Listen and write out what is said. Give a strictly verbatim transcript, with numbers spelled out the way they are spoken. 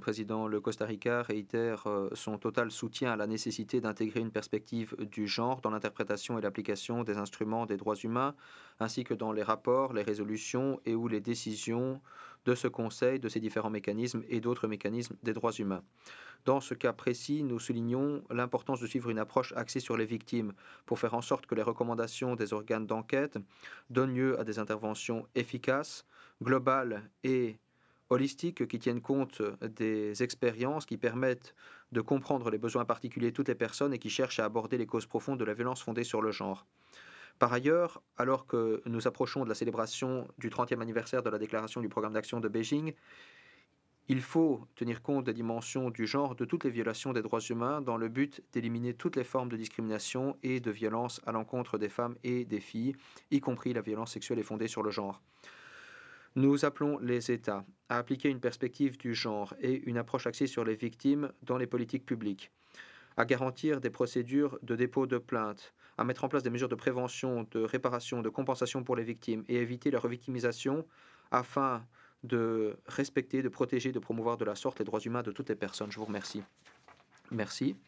Président. Le Costa Rica réitère euh, son total soutien à la nécessité d'intégrer une perspective du genre dans l'interprétation et l'application des instruments des droits humains, ainsi que dans les rapports, les résolutions et ou les décisions de ce Conseil, de ces différents mécanismes et d'autres mécanismes des droits humains. Dans ce cas précis, nous soulignons l'importance de suivre une approche axée sur les victimes pour faire en sorte que les recommandations des organes d'enquête donnent lieu à des interventions efficaces, globales et holistiques qui tiennent compte des expériences, qui permettent de comprendre les besoins particuliers de toutes les personnes et qui cherchent à aborder les causes profondes de la violence fondée sur le genre. Par ailleurs, alors que nous approchons de la célébration du trentième anniversaire de la déclaration du programme d'action de Beijing, il faut tenir compte des dimensions du genre de toutes les violations des droits humains dans le but d'éliminer toutes les formes de discrimination et de violence à l'encontre des femmes et des filles, y compris la violence sexuelle et fondée sur le genre. Nous appelons les États à appliquer une perspective du genre et une approche axée sur les victimes dans les politiques publiques, à garantir des procédures de dépôt de plainte, à mettre en place des mesures de prévention, de réparation, de compensation pour les victimes et éviter la revictimisation afin de respecter, de protéger, de promouvoir de la sorte les droits humains de toutes les personnes. Je vous remercie. Merci.